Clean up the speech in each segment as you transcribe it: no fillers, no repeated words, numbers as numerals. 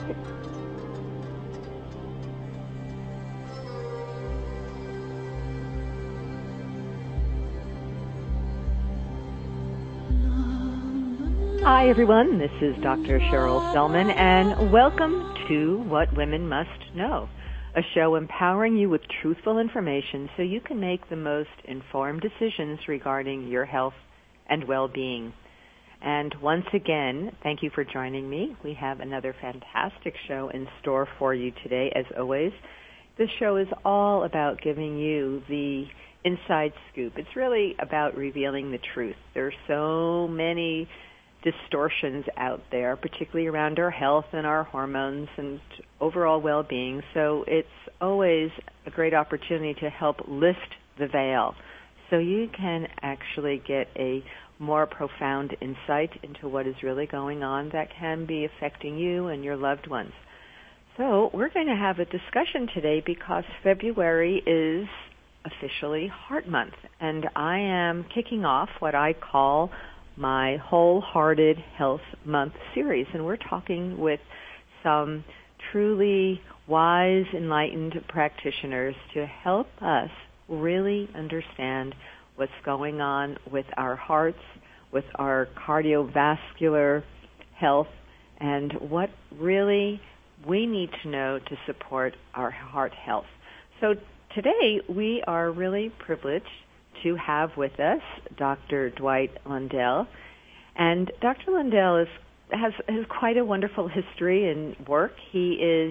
Hi, everyone. This is Dr. Cheryl Selman, and welcome to What Women Must Know, a show empowering you with truthful information so you can make the most informed decisions regarding your health and well-being. And once again, thank you for joining me. We have another fantastic show in store for you today, as always. This show is all about giving you the inside scoop. It's really about revealing the truth. There are so many distortions out there, particularly around our health and our hormones and overall well-being. So it's always a great opportunity to help lift the veil so you can actually get a more profound insight into what is really going on that can be affecting you and your loved ones. So we're going to have a discussion today because February is officially Heart Month, and I am kicking off what I call my Wholehearted Health Month series, and we're talking with some truly wise, enlightened practitioners to help us really understand what's going on with our hearts, with our cardiovascular health, and what really we need to know to support our heart health. So today we are really privileged to have with us Dr. Dwight Lundell. And Dr. Lundell has quite a wonderful history and work. He is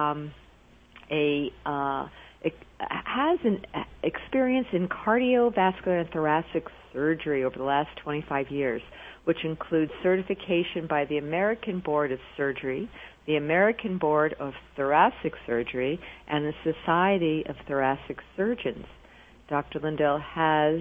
has an experience in cardiovascular and thoracic surgery over the last 25 years, which includes certification by the American Board of Surgery, the American Board of Thoracic Surgery, and the Society of Thoracic Surgeons. Dr. Lundell has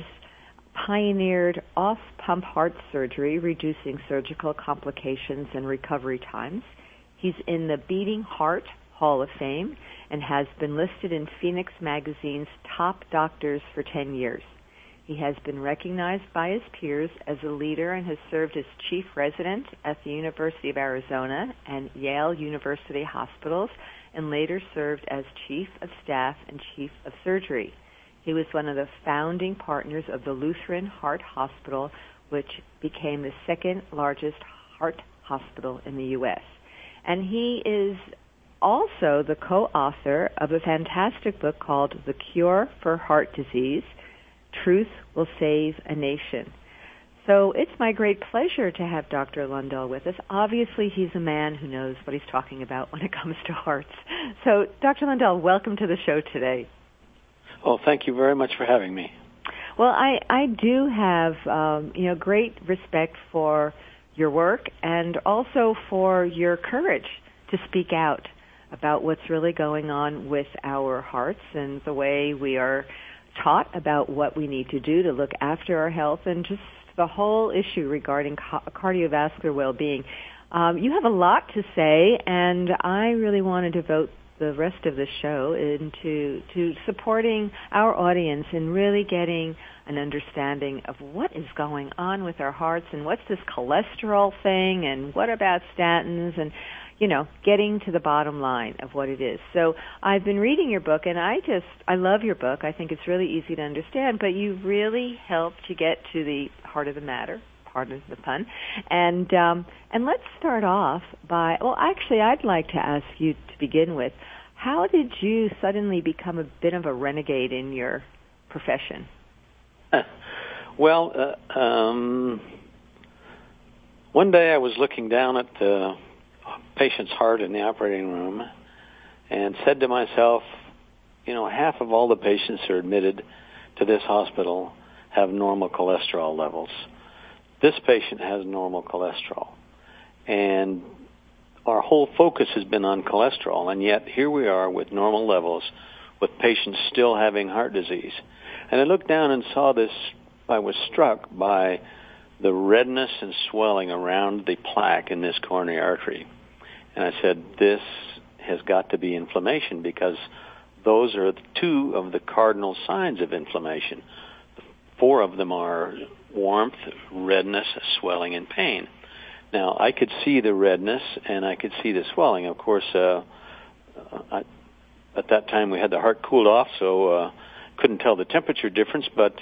pioneered off-pump heart surgery, reducing surgical complications and recovery times. He's in the Beating Heart Hall of Fame and has been listed in Phoenix Magazine's Top Doctors for 10 years. He has been recognized by his peers as a leader and has served as chief resident at the University of Arizona and Yale University Hospitals, and later served as chief of staff and chief of surgery. He was one of the founding partners of the Lutheran Heart Hospital, which became the second largest heart hospital in the U.S. And he is also the co-author of a fantastic book called The Cure for Heart Disease, Truth Will Save a Nation. So it's my great pleasure to have Dr. Lundell with us. Obviously, he's a man who knows what he's talking about when it comes to hearts. So, Dr. Lundell, welcome to the show today. Oh, thank you very much for having me. Well, I do have great respect for your work and also for your courage to speak out about what's really going on with our hearts and the way we are taught about what we need to do to look after our health and just the whole issue regarding cardiovascular well-being. You have a lot to say, and I really want to devote the rest of the show into supporting our audience and really getting an understanding of what is going on with our hearts and what's this cholesterol thing and what about statins and, getting to the bottom line of what it is. So I've been reading your book, and I love your book. I think it's really easy to understand, but you really help to get to the heart of the matter. Pardon the pun. And let's start off by, I'd like to ask you to begin with, how did you suddenly become a bit of a renegade in your profession? Well, one day I was looking down at the patient's heart in the operating room and said to myself, half of all the patients who are admitted to this hospital have normal cholesterol levels. This patient has normal cholesterol. And our whole focus has been on cholesterol, and yet here we are with normal levels with patients still having heart disease. And I looked down and saw this. I was struck by the redness and swelling around the plaque in this coronary artery. And I said, this has got to be inflammation, because those are two of the cardinal signs of inflammation. 4 of them are warmth, redness, swelling, and pain. Now, I could see the redness and I could see the swelling. Of course, at that time we had the heart cooled off, so couldn't tell the temperature difference, but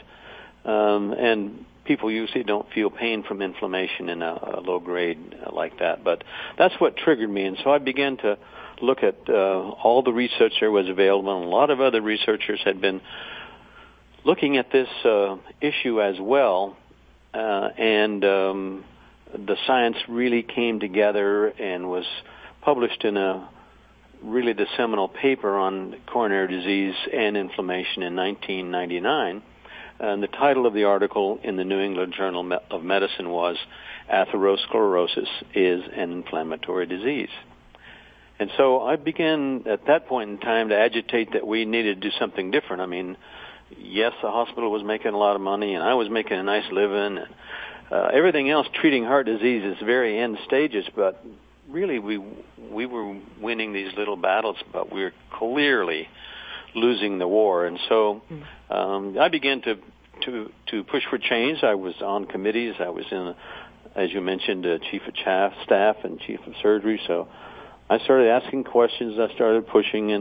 and people usually don't feel pain from inflammation in a low grade like that. But that's what triggered me, and so I began to look at all the research there was available, and a lot of other researchers had been looking at this issue as well, and the science really came together and was published in the seminal paper on coronary disease and inflammation in 1999. And the title of the article in the New England Journal of Medicine was Atherosclerosis is an Inflammatory Disease. And so I began at that point in time to agitate that we needed to do something different. I mean, yes, the hospital was making a lot of money, and I was making a nice living. And, everything else treating heart disease is very end stages, but really we were winning these little battles, but we were clearly losing the war. And so I began to push for change. I was on committees. I was in, as you mentioned, chief of staff and chief of surgery. So I started asking questions. I started pushing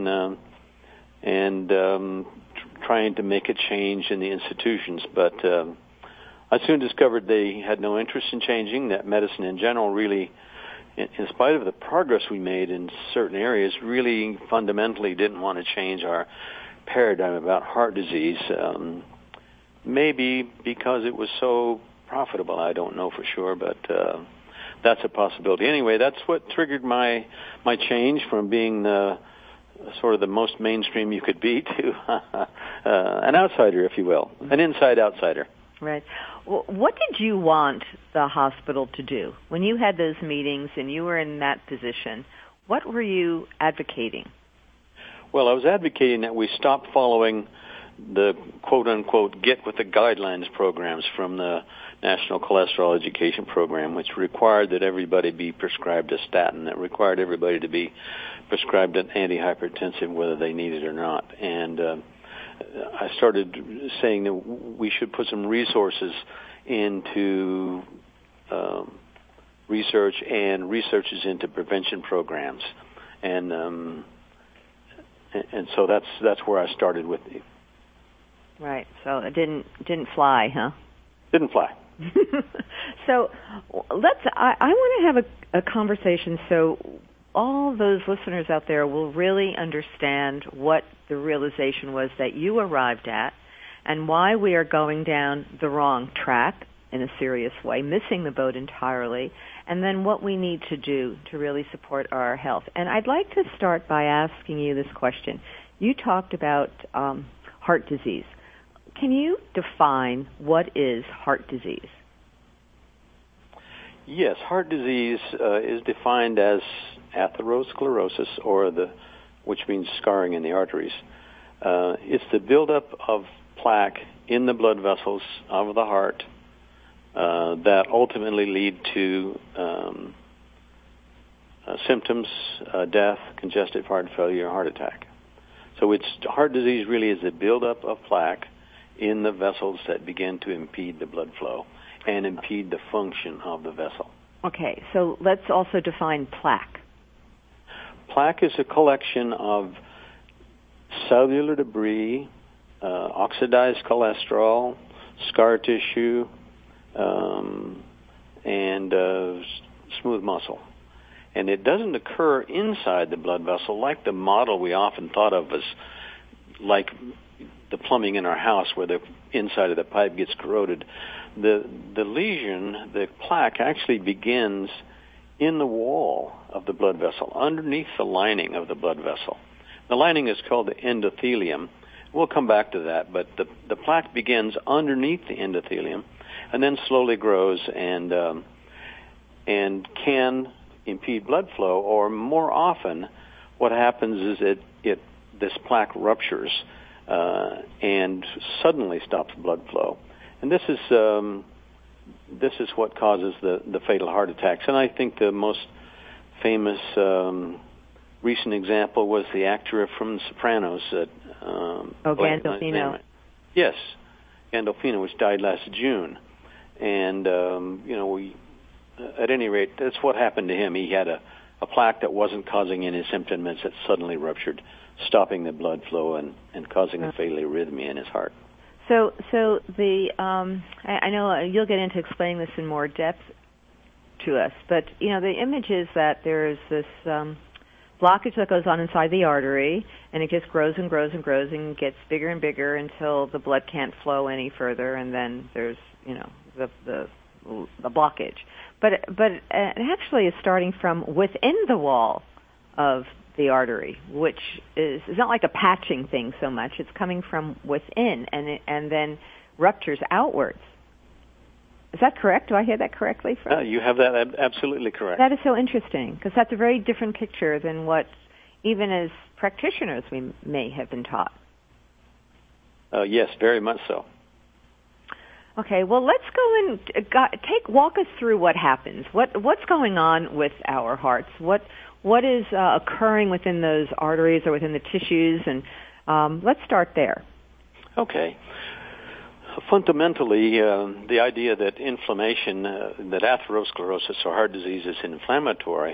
and trying to make a change in the institutions. But I soon discovered they had no interest in changing, that medicine in general really, in spite of the progress we made in certain areas, really fundamentally didn't want to change our paradigm about heart disease. Maybe because it was so profitable, I don't know for sure, but that's a possibility. Anyway, that's what triggered my change from being sort of the most mainstream you could be to an outsider, if you will, an inside outsider. Right. Well, what did you want the hospital to do? When you had those meetings and you were in that position, what were you advocating? Well, I was advocating that we stop following the quote-unquote get with the guidelines programs from the National Cholesterol Education Program, which required that everybody be prescribed a statin, that required everybody to be prescribed an antihypertensive whether they need it or not. And I started saying that we should put some resources into research and researches into prevention programs, and so that's where I started with it. Right. So it didn't fly, huh? Didn't fly. So I want to have a conversation so all those listeners out there will really understand what the realization was that you arrived at and why we are going down the wrong track in a serious way, missing the boat entirely, and then what we need to do to really support our health. And I'd like to start by asking you this question. You talked about heart disease. Can you define what is heart disease? Yes, heart disease is defined as atherosclerosis, which means scarring in the arteries. It's the buildup of plaque in the blood vessels of the heart that ultimately lead to symptoms, death, congestive heart failure, heart attack. So heart disease really is the buildup of plaque in the vessels that begin to impede the blood flow and impede the function of the vessel. Okay, so let's also define plaque. Plaque is a collection of cellular debris, oxidized cholesterol, scar tissue, and smooth muscle. And it doesn't occur inside the blood vessel like the model we often thought of as like the plumbing in our house where the inside of the pipe gets corroded. The lesion, the plaque, actually begins in the wall of the blood vessel, underneath the lining of the blood vessel. The lining is called the endothelium. We'll come back to that, but the plaque begins underneath the endothelium and then slowly grows and can impede blood flow, or more often what happens is this plaque ruptures and suddenly stops blood flow. And this is what causes the fatal heart attacks. And I think the most famous recent example was the actor from The Sopranos. Gandolfino. Yes, Gandolfino, which died last June. And at any rate, that's what happened to him. He had a plaque that wasn't causing any symptoms that suddenly ruptured, stopping the blood flow and causing a fatal arrhythmia in his heart. So the I know you'll get into explaining this in more depth to us, but the image is that there's this blockage that goes on inside the artery, and it just grows and grows and grows and gets bigger and bigger until the blood can't flow any further, and then there's the blockage. But it actually is starting from within the wall of the artery, which is not like a patching thing so much. It's coming from within and then ruptures outwards. Is that correct? Do I hear that correctly? You have that absolutely correct. That is so interesting, because that's a very different picture than what, even as practitioners, we may have been taught. Yes, very much so. Okay, well, let's go and walk us through what happens. What's going on with our hearts? What is occurring within those arteries or within the tissues? And let's start there. Okay. Fundamentally, the idea that inflammation, that atherosclerosis or heart disease is inflammatory,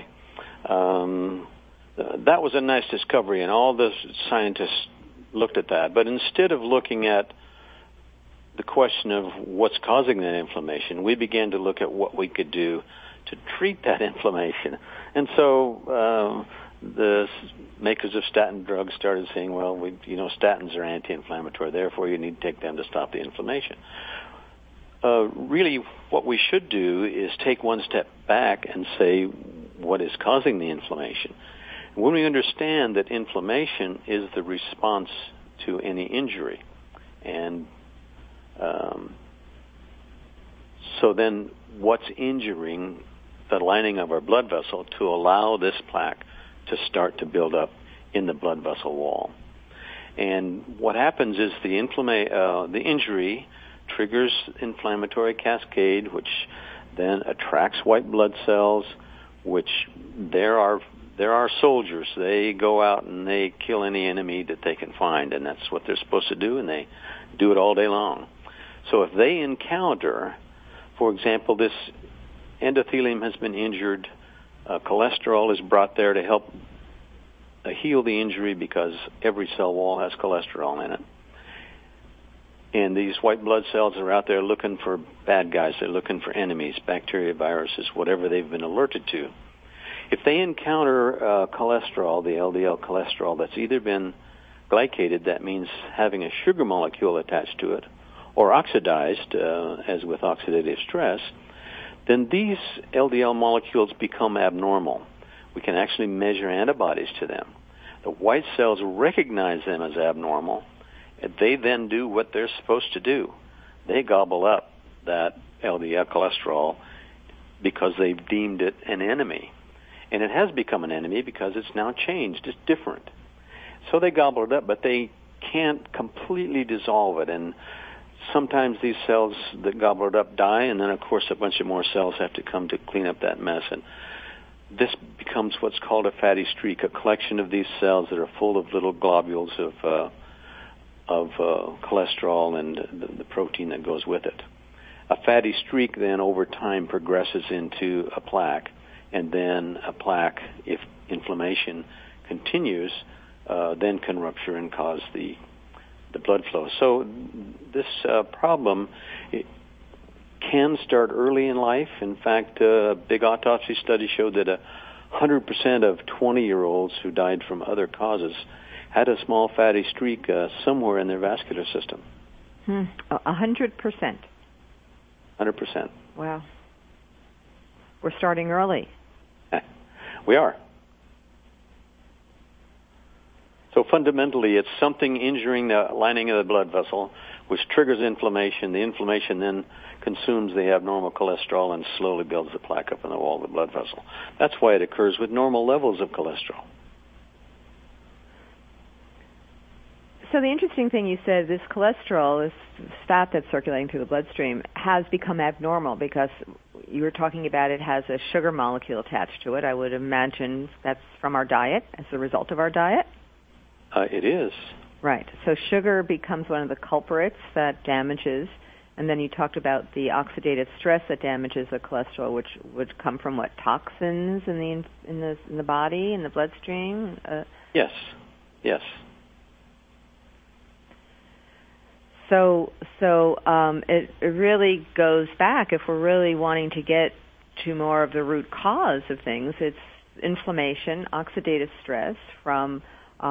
that was a nice discovery, and all the scientists looked at that. But instead of looking at the question of what's causing that inflammation, we began to look at what we could do to treat that inflammation. And so the makers of statin drugs started saying, well, statins are anti-inflammatory, therefore you need to take them to stop the inflammation. Really, what we should do is take one step back and say, what is causing the inflammation? And when we understand that inflammation is the response to any injury, and so then what's injuring the lining of our blood vessel to allow this plaque to start to build up in the blood vessel wall? And what happens is the injury triggers inflammatory cascade, which then attracts white blood cells, which there are soldiers. They go out and they kill any enemy that they can find, and that's what they're supposed to do, and they do it all day long. So if they encounter, for example, this endothelium has been injured, cholesterol is brought there to help heal the injury because every cell wall has cholesterol in it. And these white blood cells are out there looking for bad guys. They're looking for enemies, bacteria, viruses, whatever they've been alerted to. If they encounter cholesterol, the LDL cholesterol, that's either been glycated, that means having a sugar molecule attached to it, or oxidized, as with oxidative stress, then these LDL molecules become abnormal. We can actually measure antibodies to them. The white cells recognize them as abnormal, and they then do what they're supposed to do. They gobble up that LDL cholesterol because they've deemed it an enemy. And it has become an enemy because it's now changed. It's different. So they gobble it up, but they can't completely dissolve it. And sometimes these cells that gobble it up die, and then, of course, a bunch of more cells have to come to clean up that mess. And this becomes what's called a fatty streak, a collection of these cells that are full of little globules of cholesterol and the protein that goes with it. A fatty streak then over time progresses into a plaque, and then a plaque, if inflammation continues, then can rupture and cause the blood flow. So this problem can start early in life. In fact, a big autopsy study showed that 100% of 20-year-olds who died from other causes had a small fatty streak somewhere in their vascular system. 100%. 100%. Wow. We're starting early. We are. So fundamentally, it's something injuring the lining of the blood vessel, which triggers inflammation. The inflammation then consumes the abnormal cholesterol and slowly builds the plaque up in the wall of the blood vessel. That's why it occurs with normal levels of cholesterol. So the interesting thing you said, this cholesterol, this fat that's circulating through the bloodstream, has become abnormal because you were talking about it has a sugar molecule attached to it. I would imagine that's from our diet, as a result of our diet? It is. Right. So sugar becomes one of the culprits that damages And then you talked about the oxidative stress that damages the cholesterol, which would come from what, toxins in the body, in the bloodstream? Yes. So it really goes back. If we're really wanting to get to more of the root cause of things, it's inflammation, oxidative stress from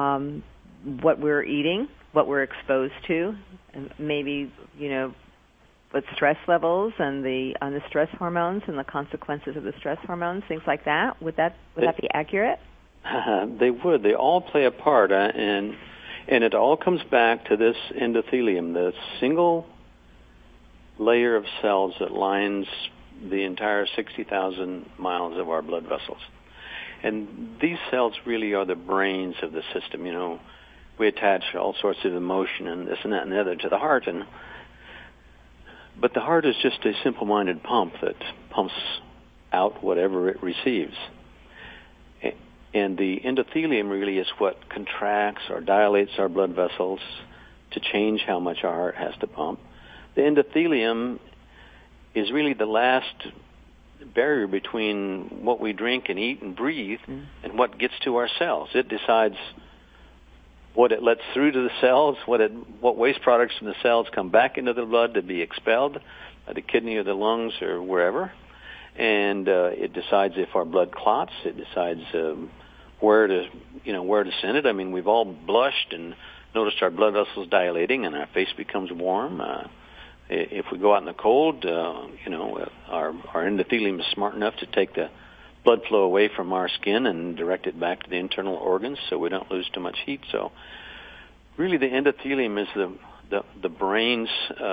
what we're eating, what we're exposed to, and maybe with stress levels and the stress hormones and the consequences of the stress hormones, things like that. Would that be accurate? They would. They all play a part, and it all comes back to this endothelium, the single layer of cells that lines the entire 60,000 miles of our blood vessels. And these cells really are the brains of the system. We attach all sorts of emotion and this and that and the other to the heart, but the heart is just a simple-minded pump that pumps out whatever it receives. And the endothelium really is what contracts or dilates our blood vessels to change how much our heart has to pump. The endothelium is really the last barrier between what we drink and eat and breathe and what gets to our cells. It decides what it lets through to the cells, what waste products from the cells come back into the blood to be expelled by the kidney or the lungs or wherever. And it decides if our blood clots. It decides where to send it. I mean, we've all blushed and noticed our blood vessels dilating and our face becomes warm. If we go out in the cold, our endothelium is smart enough to take the blood flow away from our skin and direct it back to the internal organs so we don't lose too much heat. So really the endothelium is the brains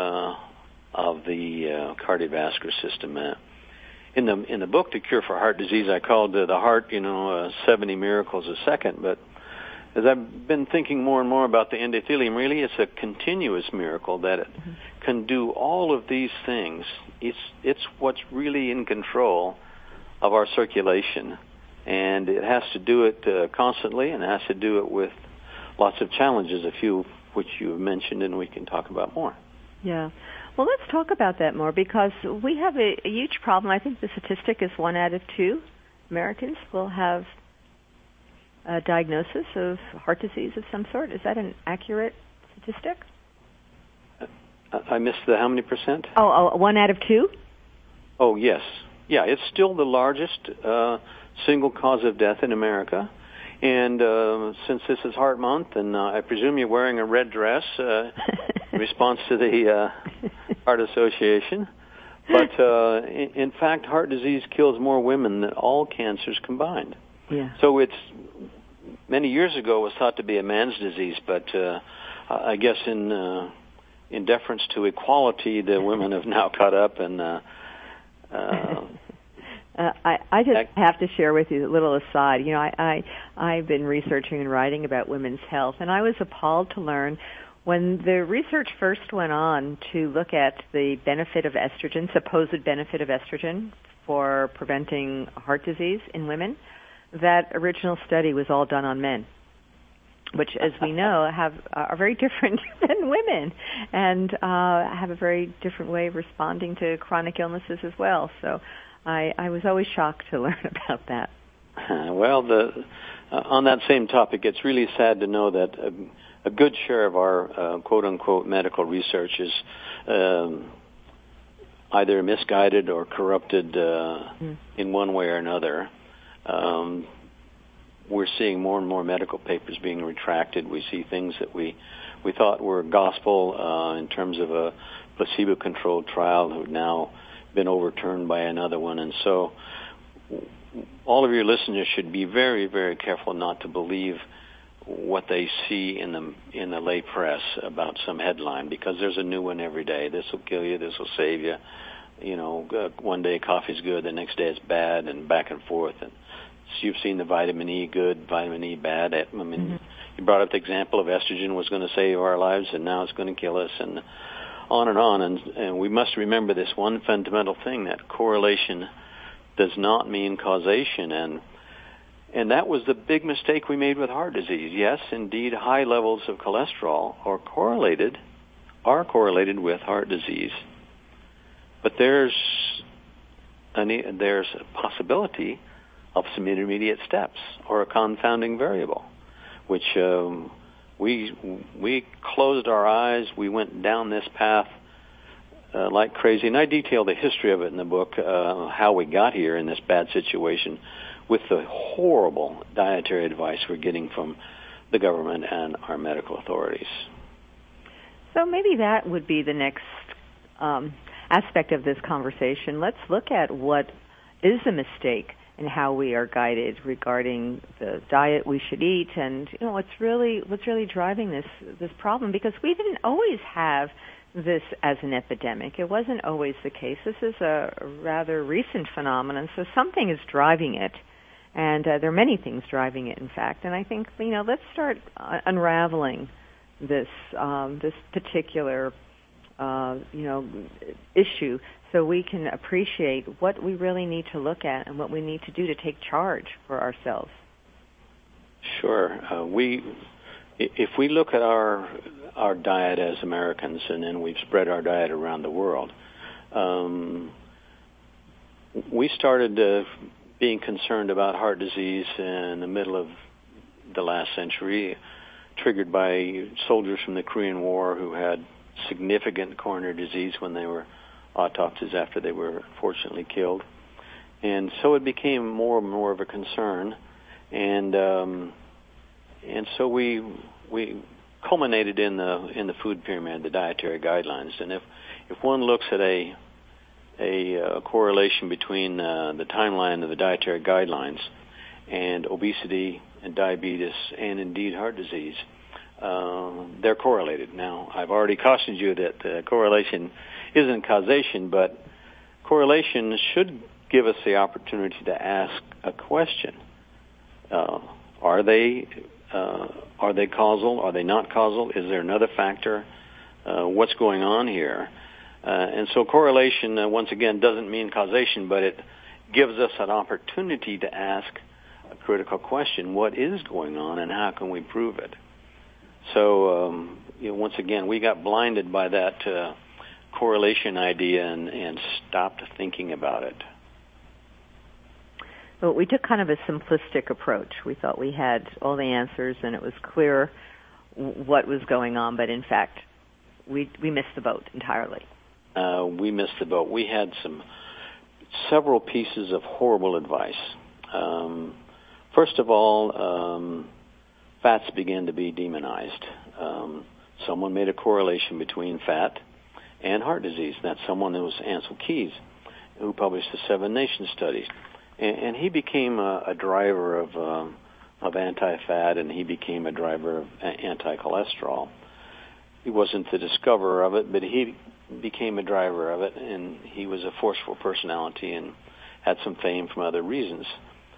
of the cardiovascular system. In the book, The Cure for Heart Disease, I called the heart, 70 miracles a second. But as I've been thinking more and more about the endothelium, really it's a continuous miracle that it can do all of these things. It's what's really in control of our circulation, and it has to do it constantly, and it has to do it with lots of challenges, a few of which you have mentioned, and we can talk about more. Yeah. Well, let's talk about that more, because we have a huge problem. I think the statistic is 1 out of 2 Americans will have a diagnosis of heart disease of some sort. Is that an accurate statistic? I missed the how many percent? 1 out of 2? Oh, yes. Yeah, it's still the largest single cause of death in America. And since this is Heart Month, and I presume you're wearing a red dress in response to the Heart Association. But in fact, heart disease kills more women than all cancers combined. Yeah. So it's many years ago it was thought to be a man's disease, but I guess in deference to equality, the women have now caught up and. I just have to share with you a little aside. I've been researching and writing about women's health, and I was appalled to learn when the research first went on to look at the benefit of estrogen, supposed benefit of estrogen for preventing heart disease in women, that original study was all done on men, which, as we know, are very different than women and have a very different way of responding to chronic illnesses as well. So I was always shocked to learn about that. Well, on that same topic, it's really sad to know that a good share of our quote-unquote medical research is either misguided or corrupted in one way or another. We're seeing more and more medical papers being retracted. We see things that we thought were gospel in terms of a placebo-controlled trial who have now been overturned by another one. And so all of your listeners should be very, very careful not to believe what they see in the lay press about some headline, because there's a new one every day. This will kill you. This will save you. One day coffee's good, the next day it's bad, and back and forth. And so you've seen the vitamin E good, vitamin E bad. I mean, you brought up the example of estrogen was going to save our lives, and now it's going to kill us, and on and on. And we must remember this one fundamental thing, that correlation does not mean causation. And that was the big mistake we made with heart disease. Yes, indeed, high levels of cholesterol are correlated with heart disease. But there's a possibility of some intermediate steps or a confounding variable, which we closed our eyes. We went down this path like crazy, and I detail the history of it in the book, how we got here in this bad situation with the horrible dietary advice we're getting from the government and our medical authorities. So maybe that would be the next aspect of this conversation. Let's look at what is a mistake and how we are guided regarding the diet we should eat, and what's really driving this problem, because we didn't always have this as an epidemic. It wasn't always the case. This is a rather recent phenomenon, so something is driving it, and there are many things driving it, in fact. And I think let's start unraveling this particular issue, so we can appreciate what we really need to look at and what we need to do to take charge for ourselves. Sure. If we look at our diet as Americans, and then we've spread our diet around the world, we started being concerned about heart disease in the middle of the last century, triggered by soldiers from the Korean War who had significant coronary disease when they were autopsies after they were unfortunately killed. And so it became more and more of a concern, and so we culminated in the food pyramid, the dietary guidelines. And if one looks at a correlation between the timeline of the dietary guidelines and obesity and diabetes and indeed heart disease, they're correlated. Now, I've already cautioned you that correlation isn't causation, but correlation should give us the opportunity to ask a question. Are they causal? Are they not causal? Is there another factor? What's going on here? And so correlation, once again, doesn't mean causation, but it gives us an opportunity to ask a critical question. What is going on, and how can we prove it? So, once again, we got blinded by that correlation idea and stopped thinking about it. Well, we took kind of a simplistic approach. We thought we had all the answers and it was clear what was going on, but in fact, we missed the boat entirely. We missed the boat. We had several pieces of horrible advice. First of all, fats began to be demonized. Someone made a correlation between fat and heart disease. That someone was Ansel Keys, who published the 7 Nations studies. And he became a driver of anti-fat, and he became a driver of anti-cholesterol. He wasn't the discoverer of it, but he became a driver of it, and he was a forceful personality and had some fame from other reasons.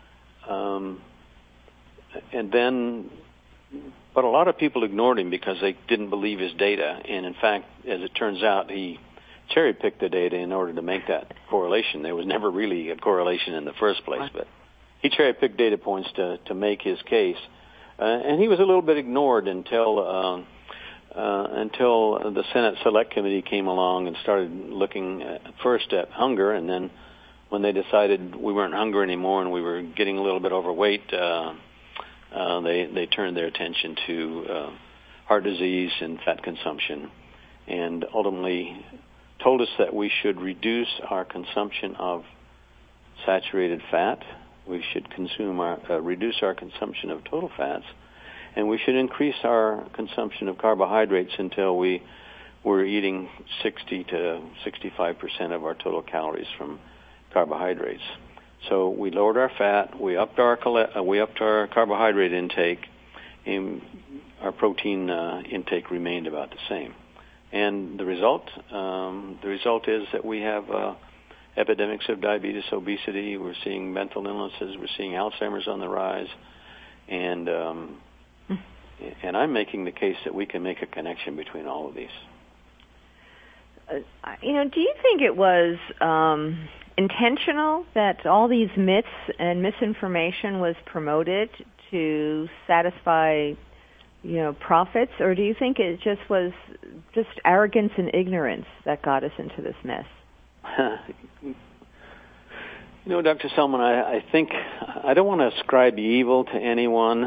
But a lot of people ignored him because they didn't believe his data, and in fact, as it turns out, he cherry-picked the data in order to make that correlation. There was never really a correlation in the first place, but he cherry-picked data points to make his case. And he was a little bit ignored until the Senate Select Committee came along and started looking first at hunger, and then when they decided we weren't hungry anymore and we were getting a little bit overweight, they turned their attention to heart disease and fat consumption, and ultimately told us that we should reduce our consumption of saturated fat, we should reduce our consumption of total fats, and we should increase our consumption of carbohydrates until we were eating 60 to 65% of our total calories from carbohydrates. So we lowered our fat, we upped our carbohydrate intake, and our protein intake remained about the same. And the result is that we have epidemics of diabetes, obesity. We're seeing mental illnesses. We're seeing Alzheimer's on the rise, and I'm making the case that we can make a connection between all of these. Do you think it was intentional that all these myths and misinformation was promoted to satisfy profits, or do you think it just was arrogance and ignorance that got us into this mess? You know, Dr. Selman, I think I don't want to ascribe evil to anyone.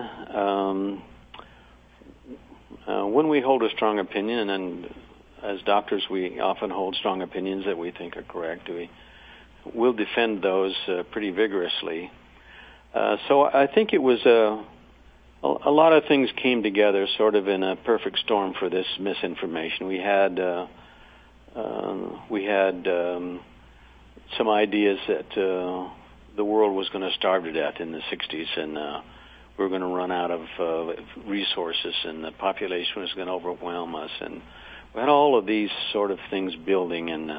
When we hold a strong opinion, and as doctors we often hold strong opinions that we think are correct, we'll defend those pretty vigorously. So I think it was a lot of things came together sort of in a perfect storm for this misinformation. We had some ideas that the world was going to starve to death in the 60s, and we were going to run out of resources, and the population was going to overwhelm us, and we had all of these sort of things building, and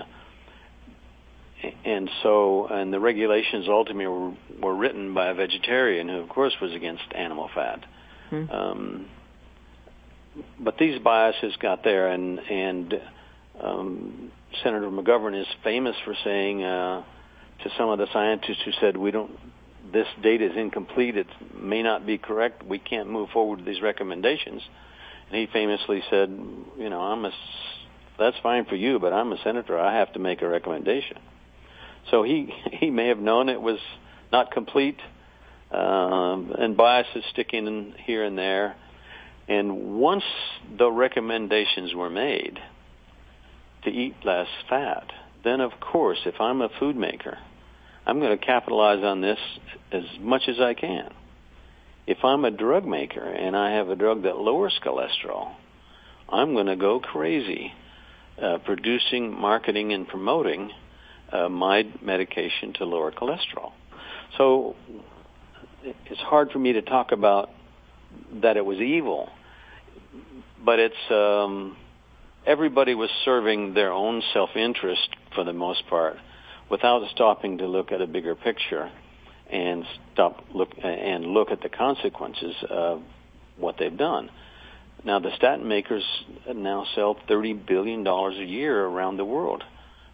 the regulations ultimately were written by a vegetarian who, of course, was against animal fat. Mm-hmm. But these biases got there, and Senator McGovern is famous for saying to some of the scientists who said, this data is incomplete, it may not be correct, we can't move forward with these recommendations. And he famously said, that's fine for you, but I'm a senator, I have to make a recommendation. So he may have known it was not complete, and biases sticking in here and there. And once the recommendations were made to eat less fat, then of course, if I'm a food maker, I'm going to capitalize on this as much as I can. If I'm a drug maker and I have a drug that lowers cholesterol, I'm going to go crazy producing, marketing, and promoting my medication to lower cholesterol. So it's hard for me to talk about that it was evil, but it's everybody was serving their own self-interest for the most part without stopping to look at a bigger picture and look at the consequences of what they've done. Now, the statin makers now sell $30 billion a year around the world.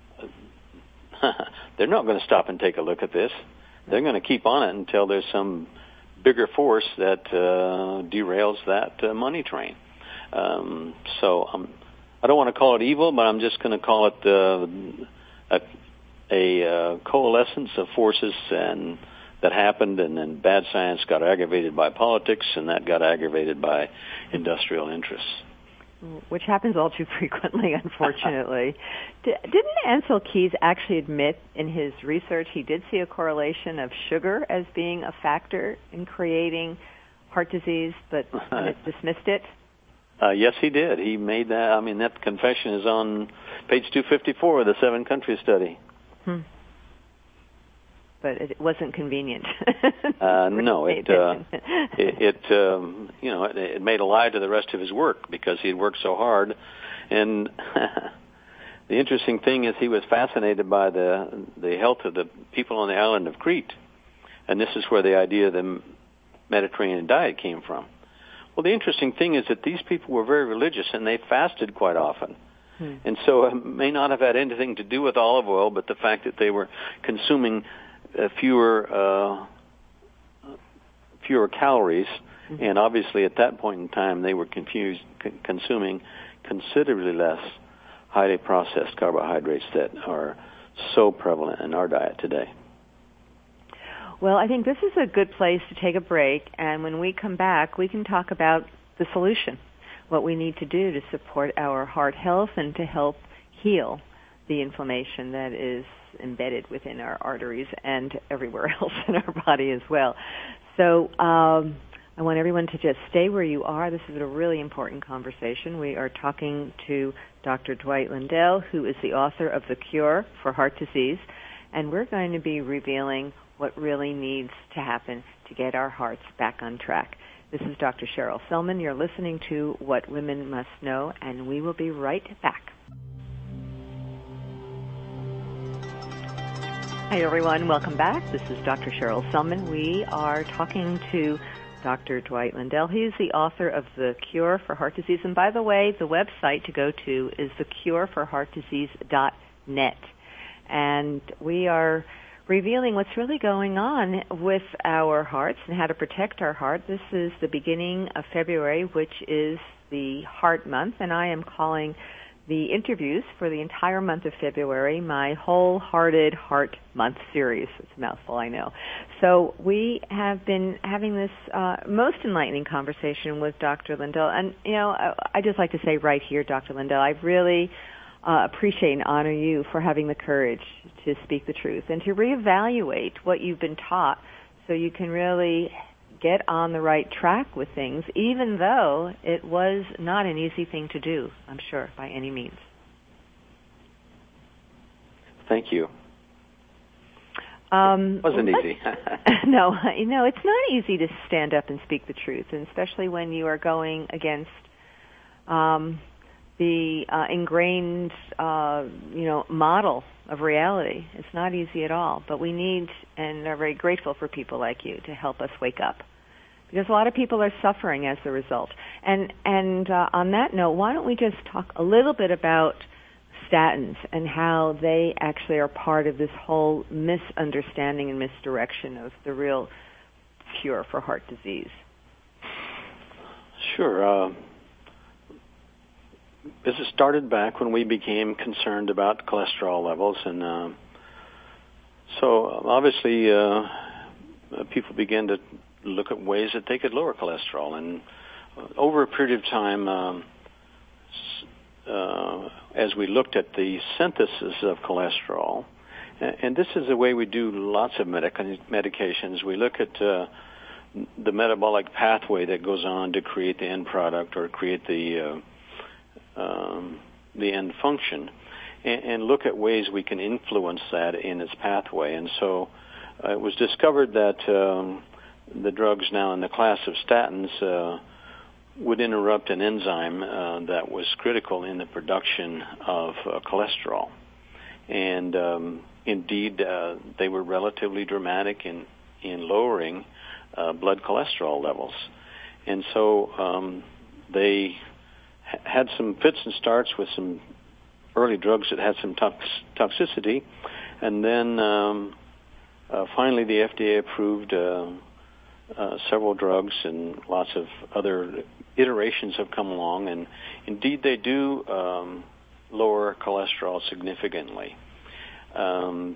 They're not going to stop and take a look at this. They're going to keep on it until there's some bigger force that derails that money train. So I don't want to call it evil, but I'm just going to call it a coalescence of forces and that happened, and then bad science got aggravated by politics, and that got aggravated by industrial interests. Which happens all too frequently, unfortunately. Didn't Ancel Keys actually admit in his research he did see a correlation of sugar as being a factor in creating heart disease, but dismissed it? Yes, he did. He made that. I mean, that confession is on page 254 of the 7-country study. But it wasn't convenient. No, it made a lie to the rest of his work because he had worked so hard. And the interesting thing is he was fascinated by the health of the people on the island of Crete. And this is where the idea of the Mediterranean diet came from. Well, the interesting thing is that these people were very religious and they fasted quite often. And so it may not have had anything to do with olive oil, but the fact that they were consuming fewer calories, and obviously at that point in time they were consuming considerably less highly processed carbohydrates that are so prevalent in our diet today. Well, I think this is a good place to take a break, and when we come back, we can talk about the solution, what we need to do to support our heart health and to help heal the inflammation that is embedded within our arteries and everywhere else in our body as well. So I want everyone to just stay where you are. This is a really important conversation. We are talking to Dr. Dwight Lindell, who is the author of The Cure for Heart Disease, and we're going to be revealing what really needs to happen to get our hearts back on track. This is Dr. Cheryl Selman. You're listening to What Women Must Know, and we will be right back. Hi, everyone. Welcome back. This is Dr. Cheryl Selman. We are talking to Dr. Dwight Lindell. He is the author of The Cure for Heart Disease. And by the way, the website to go to is thecureforheartdisease.net. And we are revealing what's really going on with our hearts and how to protect our heart. This is the beginning of February, which is the Heart Month, and I am calling the interviews for the entire month of February, my Wholehearted Heart Month series. It's a mouthful, I know. So we have been having this most enlightening conversation with Dr. Lindell. And, I just like to say right here, Dr. Lindell, I really appreciate and honor you for having the courage to speak the truth and to reevaluate what you've been taught so you can really get on the right track with things, even though it was not an easy thing to do, I'm sure, by any means. Thank you. It wasn't easy. No, it's not easy to stand up and speak the truth, and especially when you are going against the ingrained, model of reality. It's not easy at all, but we need and are very grateful for people like you to help us wake up, because a lot of people are suffering as a result. And on that note, why don't we just talk a little bit about statins and how they actually are part of this whole misunderstanding and misdirection of the real cure for heart disease? Sure. This started back when we became concerned about cholesterol levels, and so obviously people began to look at ways that they could lower cholesterol. And over a period of time, as we looked at the synthesis of cholesterol, and this is the way we do lots of medications, we look at the metabolic pathway that goes on to create the end product or create the end function, and look at ways we can influence that in its pathway. And so it was discovered that the drugs now in the class of statins would interrupt an enzyme that was critical in the production of cholesterol. And indeed, they were relatively dramatic in lowering blood cholesterol levels. And so they had some fits and starts with some early drugs that had some toxicity, and then finally the FDA approved several drugs, and lots of other iterations have come along, and indeed they do lower cholesterol significantly. The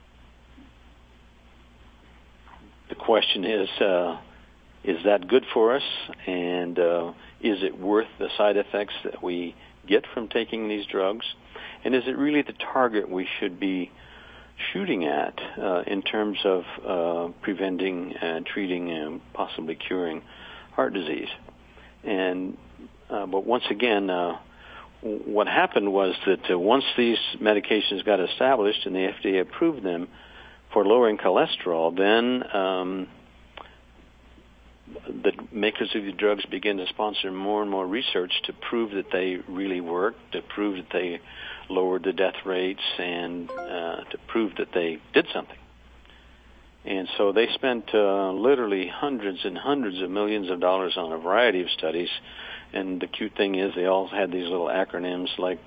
question is that good for us, and is it worth the side effects that we get from taking these drugs? And is it really the target we should be shooting at in terms of preventing and treating and possibly curing heart disease? And but once again, what happened was that once these medications got established and the FDA approved them for lowering cholesterol, then the makers of the drugs began to sponsor more and more research to prove that they really worked, to prove that they lowered the death rates, and to prove that they did something. And so they spent literally hundreds and hundreds of millions of dollars on a variety of studies. And the cute thing is they all had these little acronyms like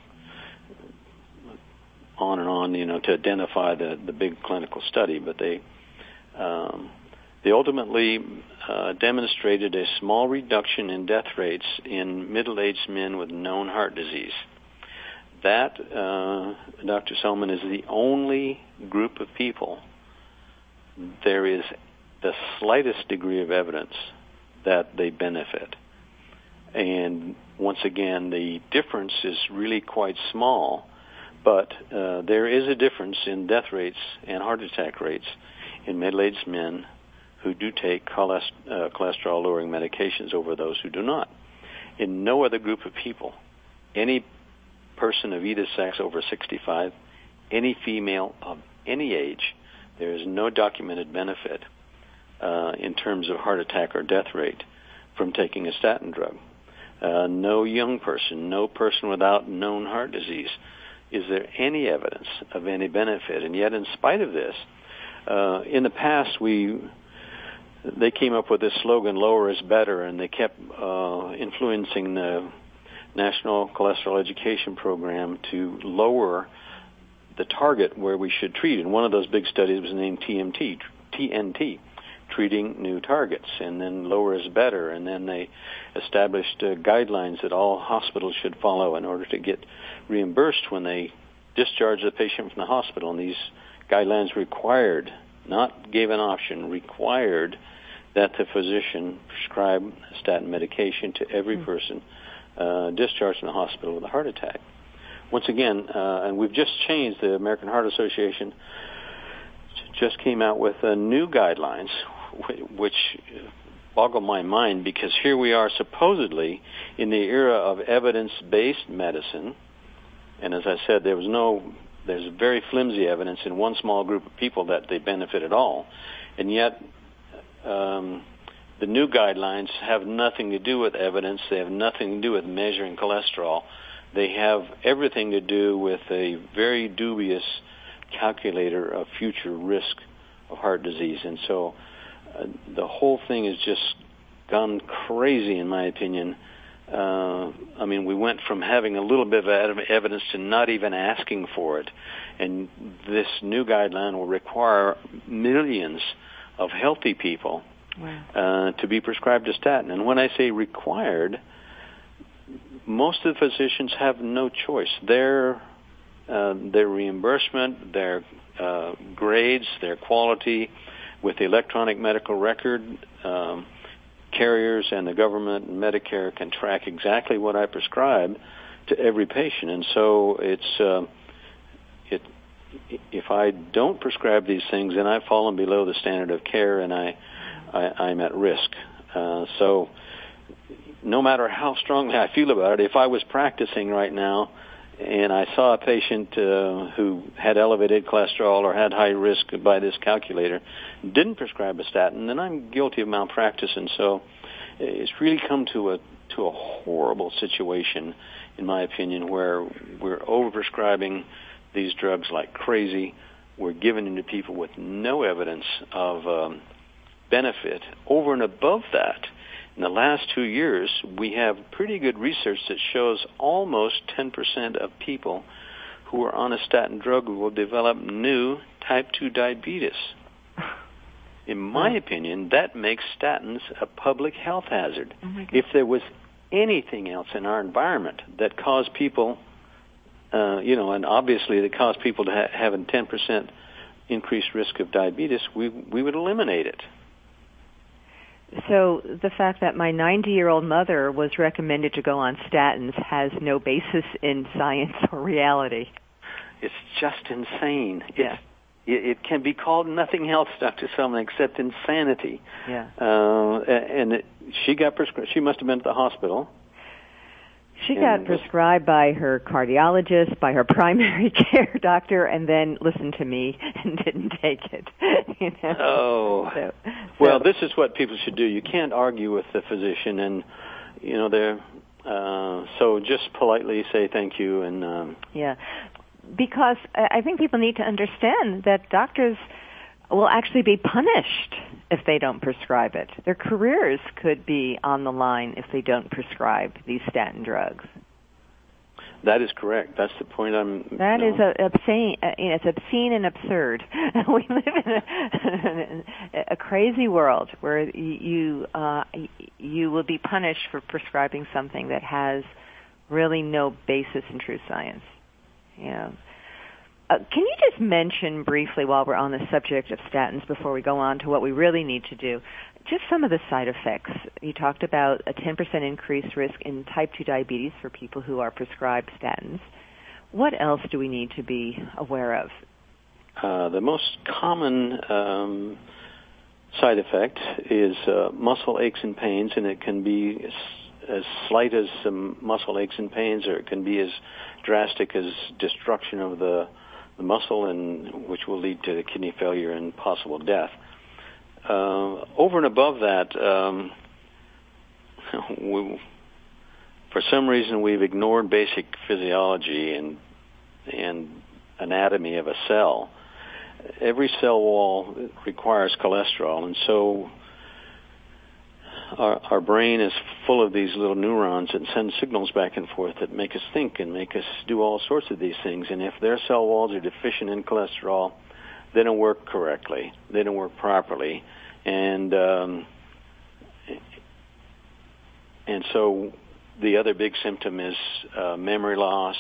on and on, to identify the big clinical study. But they ultimately demonstrated a small reduction in death rates in middle-aged men with known heart disease. That, Dr. Selman, is the only group of people there is the slightest degree of evidence that they benefit. And once again, the difference is really quite small, but there is a difference in death rates and heart attack rates in middle-aged men who do take cholesterol-lowering medications over those who do not. In no other group of people, any person of either sex over 65, any female of any age, there is no documented benefit in terms of heart attack or death rate from taking a statin drug. No young person, no person without known heart disease, is there any evidence of any benefit. And yet, in spite of this, in the past, they came up with this slogan, lower is better, and they kept influencing the National Cholesterol Education Program to lower the target where we should treat. And one of those big studies was named TNT, treating new targets, and then lower is better, and then they established guidelines that all hospitals should follow in order to get reimbursed when they discharge the patient from the hospital. And these guidelines required, not gave an option, required that the physician prescribe statin medication to every person discharged from the hospital with a heart attack. Once again, and we've just changed, the American Heart Association just came out with new guidelines, which boggle my mind, because here we are supposedly in the era of evidence-based medicine, and as I said, there's very flimsy evidence in one small group of people that they benefit at all, and yet the new guidelines have nothing to do with evidence. They have nothing to do with measuring cholesterol. They have everything to do with a very dubious calculator of future risk of heart disease. And so the whole thing has just gone crazy, in my opinion. I mean, we went from having a little bit of evidence to not even asking for it. And this new guideline will require millions of healthy people to be prescribed a statin. And when I say required, most of the physicians have no choice. Their reimbursement, their grades, their quality with the electronic medical record, carriers and the government and Medicare can track exactly what I prescribe to every patient. And so if I don't prescribe these things, then I've fallen below the standard of care, and I'm at risk. So no matter how strongly I feel about it, if I was practicing right now and I saw a patient who had elevated cholesterol or had high risk by this calculator, didn't prescribe a statin, then I'm guilty of malpractice. And so it's really come to a horrible situation, in my opinion, where we're overprescribing these drugs like crazy. We're giving them to people with no evidence of benefit. Over and above that, in the last 2 years, we have pretty good research that shows almost 10% of people who are on a statin drug will develop new type 2 diabetes. In my opinion, that makes statins a public health hazard. If there was anything else in our environment that caused people, and obviously that caused people to have a 10% increased risk of diabetes, we would eliminate it. So the fact that my 90-year-old mother was recommended to go on statins has no basis in science or reality. It's just insane. Yeah. It can be called nothing else, Dr. Selman, except insanity. Yeah. She got prescribed. She must have been at the hospital. She got prescribed by her cardiologist, by her primary care doctor, and then listened to me and didn't take it. Oh. Well, this is what people should do. You can't argue with the physician, and so just politely say thank you. And yeah, because I think people need to understand that doctors will actually be punished if they don't prescribe it. Their careers could be on the line if they don't prescribe these statin drugs. That is correct. That's the point That is obscene. It's obscene and absurd. We live in a crazy world where you will be punished for prescribing something that has really no basis in true science. Yeah. Can you just mention briefly, while we're on the subject of statins, before we go on to what we really need to do, just some of the side effects? You talked about a 10% increased risk in type 2 diabetes for people who are prescribed statins. What else do we need to be aware of? The most common side effect is muscle aches and pains, and it can be as slight as some muscle aches and pains, or it can be as drastic as destruction of the muscle, and which will lead to kidney failure and possible death. Over and above that, for some reason we've ignored basic physiology and anatomy of a cell. Every cell wall requires cholesterol, and so our brain is full of these little neurons that send signals back and forth that make us think and make us do all sorts of these things. And if their cell walls are deficient in cholesterol, they don't work correctly. They don't work properly. And so the other big symptom is memory loss,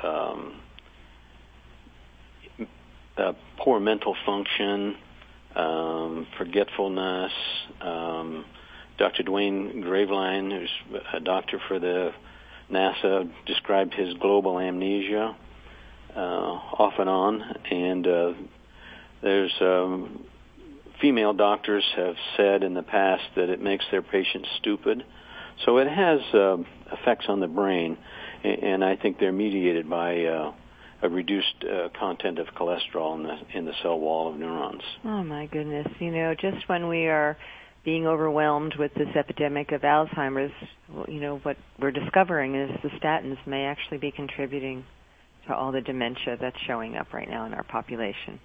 poor mental function, forgetfulness. Dr. Dwayne Graveline, who's a doctor for the NASA, described his global amnesia off and on. And there's female doctors have said in the past that it makes their patients stupid. So it has effects on the brain, and I think they're mediated by a reduced content of cholesterol in the cell wall of neurons. Oh, my goodness. Just when we are being overwhelmed with this epidemic of Alzheimer's, what we're discovering is the statins may actually be contributing to all the dementia that's showing up right now in our population.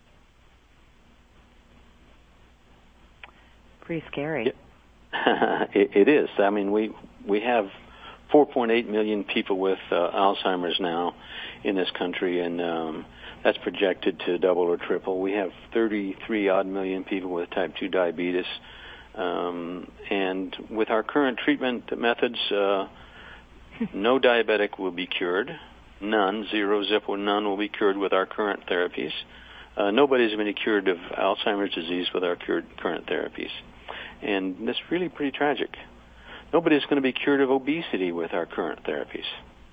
Pretty scary. It is. I mean, we have 4.8 million people with Alzheimer's now in this country, and that's projected to double or triple. We have 33-odd million people with type 2 diabetes. And with our current treatment methods, no diabetic will be cured. None, zero, zippo, none will be cured with our current therapies. Nobody's going to be cured of Alzheimer's disease with our current therapies. And that's really pretty tragic. Nobody's going to be cured of obesity with our current therapies.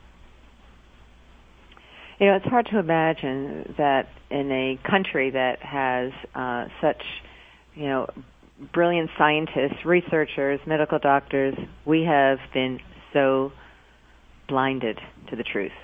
It's hard to imagine that in a country that has such, brilliant scientists, researchers, medical doctors, we have been so blinded to the truth.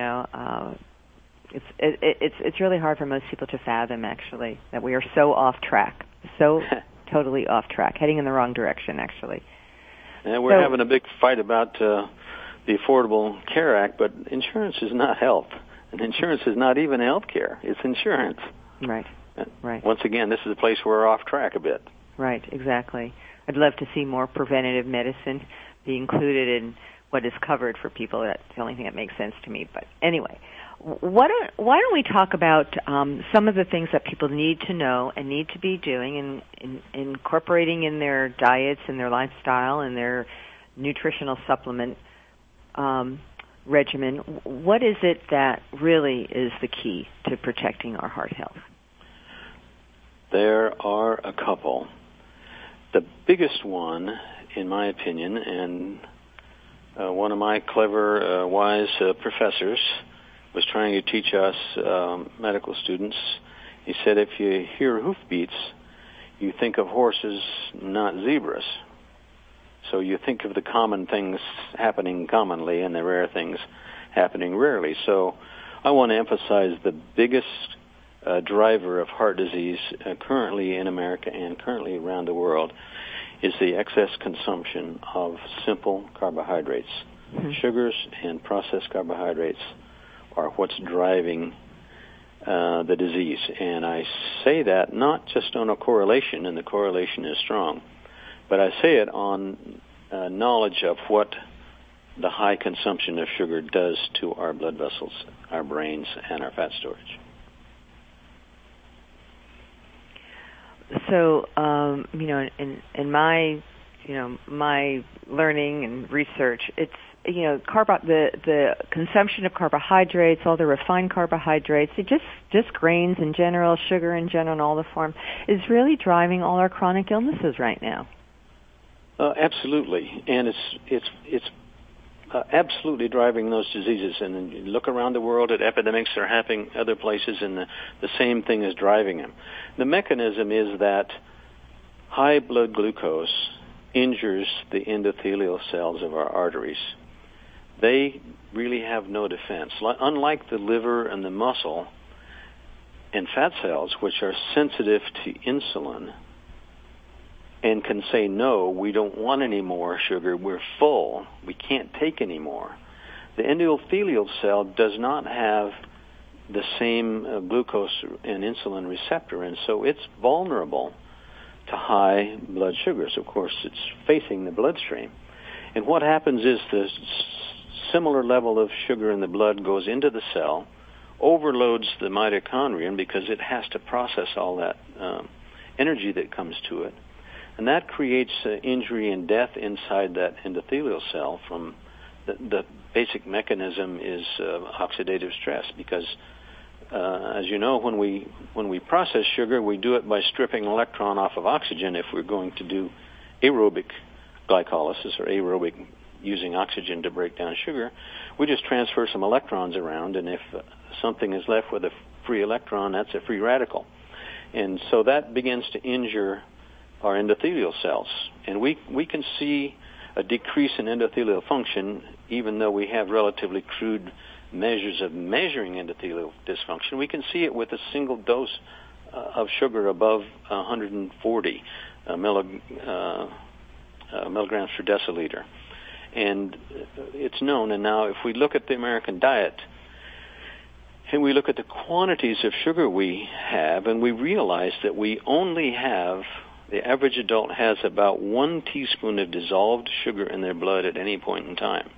It's really hard for most people to fathom, actually, that we are so off track, so totally off track, heading in the wrong direction, actually. And we're having a big fight about the Affordable Care Act, but insurance is not health, and insurance is not even health care. It's insurance. Right. Once again, this is a place where we're off track a bit. Right, exactly. I'd love to see more preventative medicine be included in what is covered for people. That's the only thing that makes sense to me. But anyway, why don't we talk about some of the things that people need to know and need to be doing and incorporating in their diets and their lifestyle and their nutritional supplement regimen. What is it that really is the key to protecting our heart health? There are a couple. The biggest one, in my opinion, and one of my clever, wise professors was trying to teach us medical students. He said, if you hear hoofbeats, you think of horses, not zebras. So you think of the common things happening commonly and the rare things happening rarely. So I want to emphasize the biggest driver of heart disease currently in America and currently around the world is the excess consumption of simple carbohydrates. Mm-hmm. Sugars and processed carbohydrates are what's driving the disease. And I say that not just on a correlation, and the correlation is strong, but I say it on knowledge of what the high consumption of sugar does to our blood vessels, our brains, and our fat storage. So, in my, my learning and research, it's, the consumption of carbohydrates, all the refined carbohydrates, just grains in general, sugar in general, in all the form, is really driving all our chronic illnesses right now. Absolutely, and it's absolutely driving those diseases. And you look around the world at epidemics that are happening other places, and the same thing is driving them. The mechanism is that high blood glucose injures the endothelial cells of our arteries. They really have no defense. Unlike the liver and the muscle and fat cells, which are sensitive to insulin and can say, no, we don't want any more sugar, we're full, we can't take any more. The endothelial cell does not have the same glucose and insulin receptor, and so it's vulnerable to high blood sugars. Of course, it's facing the bloodstream. And what happens is the similar level of sugar in the blood goes into the cell, overloads the mitochondrion because it has to process all that energy that comes to it. And that creates injury and death inside that endothelial cell. From the basic mechanism is oxidative stress, because as you know, when we process sugar, we do it by stripping an electron off of oxygen. If we're going to do aerobic glycolysis, or aerobic using oxygen to break down sugar, we just transfer some electrons around, and if something is left with a free electron, that's a free radical. And so that begins to injure our endothelial cells. And we can see a decrease in endothelial function, even though we have relatively crude measures of measuring endothelial dysfunction. We can see it with a single dose of sugar above 140 milligrams per deciliter. And it's known. And now if we look at the American diet, and we look at the quantities of sugar we have, and we realize that we only have, the average adult has about 1 teaspoon of dissolved sugar in their blood at any point in time.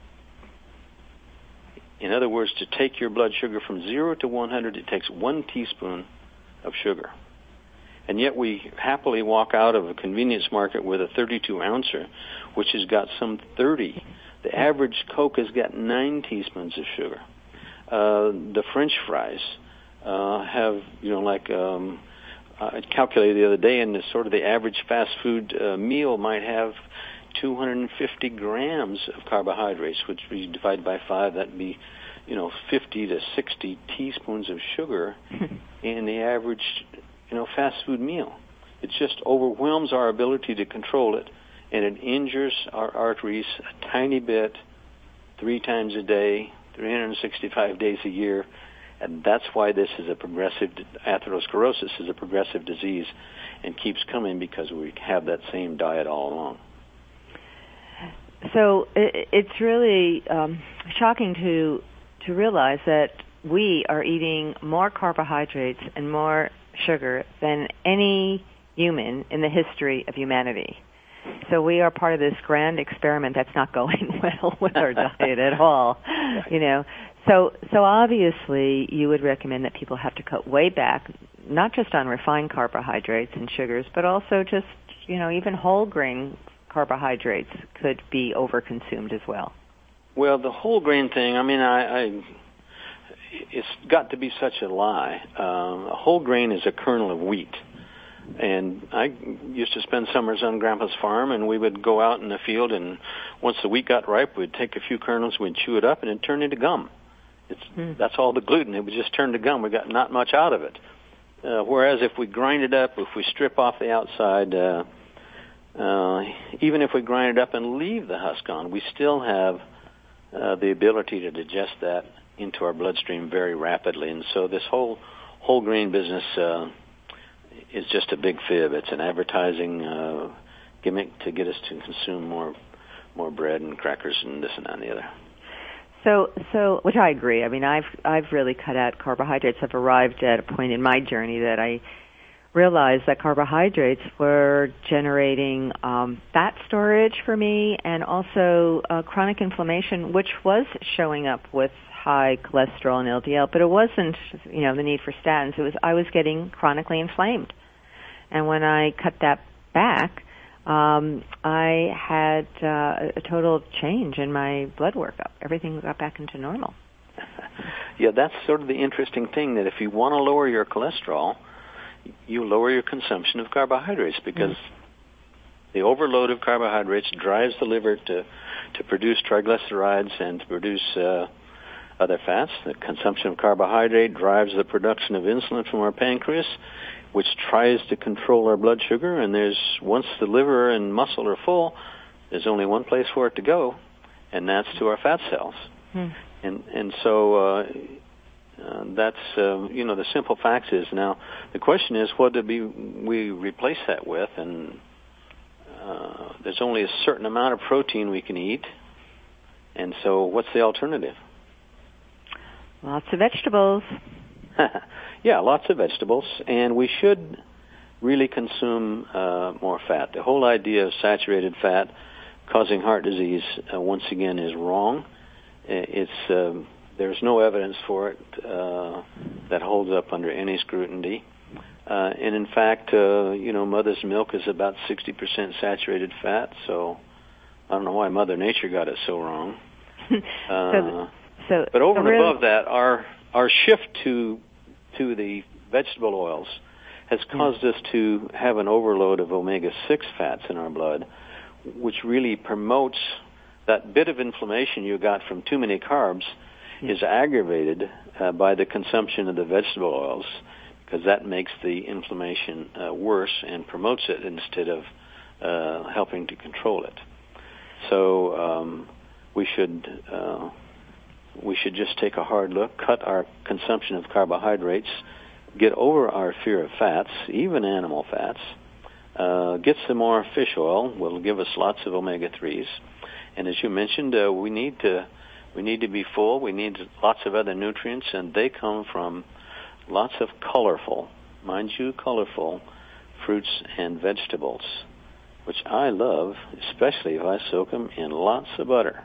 In other words, to take your blood sugar from 0 to 100, it takes 1 teaspoon of sugar. And yet we happily walk out of a convenience market with a 32-ouncer, which has got some 30. The average Coke has got 9 teaspoons of sugar. The French fries have, I calculated the other day, and the average fast food meal might have 250 grams of carbohydrates, which we divide by 5, that'd be, 50 to 60 teaspoons of sugar in the average, fast food meal. It just overwhelms our ability to control it, and it injures our arteries a tiny bit, 3 times a day, 365 days a year, and that's why this is a progressive, atherosclerosis is a progressive disease and keeps coming, because we have that same diet all along. So it's really shocking to realize that we are eating more carbohydrates and more sugar than any human in the history of humanity. So we are part of this grand experiment that's not going well with our diet at all, So obviously you would recommend that people have to cut way back, not just on refined carbohydrates and sugars, but also just, even whole grain carbohydrates could be overconsumed as well. Well, the whole grain thing, it's got to be such a lie. A whole grain is a kernel of wheat. And I used to spend summers on Grandpa's farm, and we would go out in the field, and once the wheat got ripe, we'd take a few kernels, we'd chew it up, and it'd turn into gum. That's all the gluten. It would just turn to gum. We got not much out of it. Whereas if we grind it up, if we strip off the outside, even if we grind it up and leave the husk on, we still have the ability to digest that into our bloodstream very rapidly. And so this whole grain business is just a big fib. It's an advertising gimmick to get us to consume more bread and crackers and this and that and the other. So, which I agree. I've really cut out carbohydrates. I've arrived at a point in my journey that I realized that carbohydrates were generating fat storage for me, and also chronic inflammation, which was showing up with high cholesterol and LDL, but it wasn't, the need for statins. It was, I was getting chronically inflamed. And when I cut that back, I had a total change in my blood workup. Everything got back into normal. Yeah, that's sort of the interesting thing, that if you want to lower your cholesterol, you lower your consumption of carbohydrates, because the overload of carbohydrates drives the liver to produce triglycerides and to produce other fats. The consumption of carbohydrate drives the production of insulin from our pancreas, which tries to control our blood sugar. And once the liver and muscle are full, there's only one place for it to go, and that's to our fat cells. And so that's the simple facts is, now the question is, what do we replace that with? And there's only a certain amount of protein we can eat, and so what's the alternative? Lots of vegetables. Yeah, lots of vegetables, and we should really consume more fat. The whole idea of saturated fat causing heart disease, once again, is wrong. There's no evidence for it that holds up under any scrutiny. And in fact, mother's milk is about 60% saturated fat, so I don't know why Mother Nature got it so wrong. But over and above that, our shift to the vegetable oils has caused us to have an overload of omega-6 fats in our blood, which really promotes that bit of inflammation you got from too many carbs is aggravated by the consumption of the vegetable oils, because that makes the inflammation worse and promotes it instead of helping to control it. So we should just take a hard look, cut our consumption of carbohydrates, get over our fear of fats, even animal fats, get some more fish oil, will give us lots of omega-3s. And as you mentioned, we need to be full. We need lots of other nutrients, and they come from lots of colorful, mind you, colorful fruits and vegetables, which I love, especially if I soak them in lots of butter.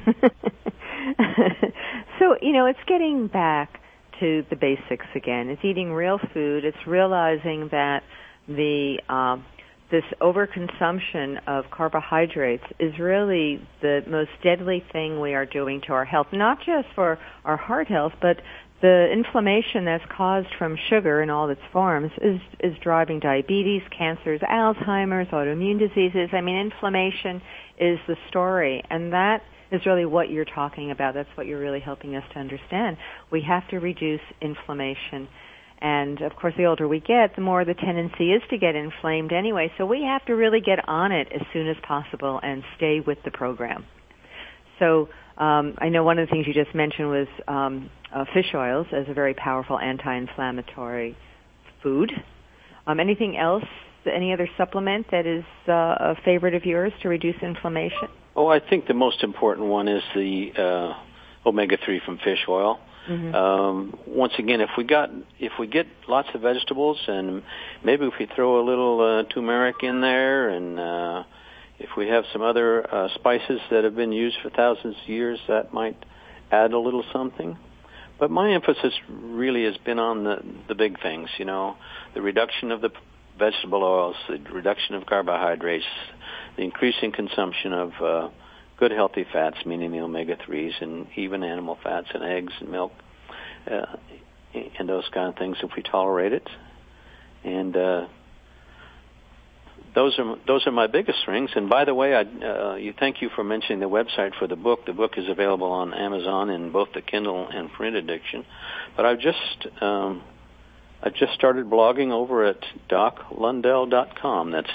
So, it's getting back to the basics again. It's eating real food. It's realizing that this overconsumption of carbohydrates is really the most deadly thing we are doing to our health, not just for our heart health, but the inflammation that's caused from sugar in all its forms is driving diabetes, cancers, Alzheimer's, autoimmune diseases. I mean, inflammation is the story, and that is really what you're talking about. That's what you're really helping us to understand. We have to reduce inflammation. And, of course, the older we get, the more the tendency is to get inflamed anyway. So we have to really get on it as soon as possible and stay with the program. So I know one of the things you just mentioned was fish oils as a very powerful anti-inflammatory food. Anything else, any other supplement that is a favorite of yours to reduce inflammation? Oh, I think the most important one is the omega-3 from fish oil. Mm-hmm. Once again, if we get lots of vegetables, and maybe if we throw a little turmeric in there, and if we have some other spices that have been used for thousands of years, that might add a little something. But my emphasis really has been on the big things, the reduction of the vegetable oils, the reduction of carbohydrates, the increasing consumption of good healthy fats, meaning the omega-3s, and even animal fats and eggs and milk, and those kind of things if we tolerate it. And those are my biggest things. And by the way, thank you for mentioning the website for the book. The book is available on Amazon in both the Kindle and print edition. But I just started blogging over at doclundell.com. That's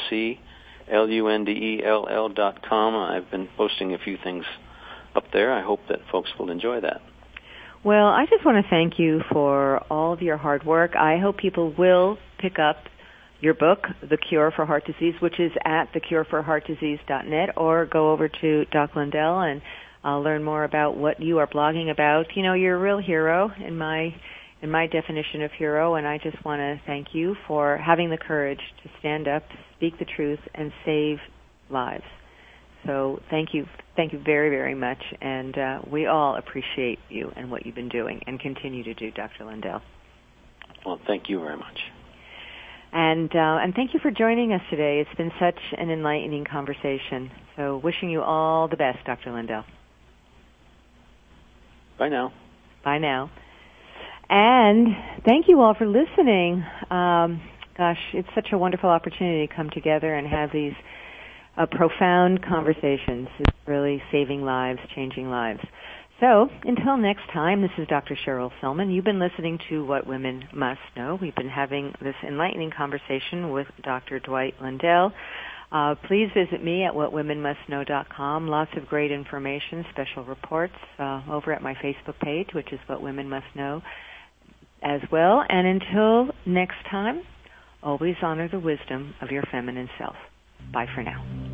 DOCLUNDELL.com. I've been posting a few things up there. I hope that folks will enjoy that. Well, I just want to thank you for all of your hard work. I hope people will pick up your book, The Cure for Heart Disease, which is at thecureforheartdisease.net, or go over to Doc Lundell and learn more about what you are blogging about. You're a real hero in my definition of hero, and I just want to thank you for having the courage to stand up, speak the truth, and save lives. So thank you very, very much, and we all appreciate you and what you've been doing and continue to do, Dr. Lundell. Well, thank you very much. And thank you for joining us today. It's been such an enlightening conversation. So wishing you all the best, Dr. Lundell. Bye now. Bye now. And thank you all for listening. Gosh, it's such a wonderful opportunity to come together and have these profound conversations. It's really saving lives, changing lives. So, until next time, this is Dr. Cheryl Selman. You've been listening to What Women Must Know. We've been having this enlightening conversation with Dr. Dwight Lundell. Please visit me at whatwomenmustknow.com. Lots of great information, special reports over at my Facebook page, which is What Women Must Know as well. And until next time, always honor the wisdom of your feminine self. Bye for now.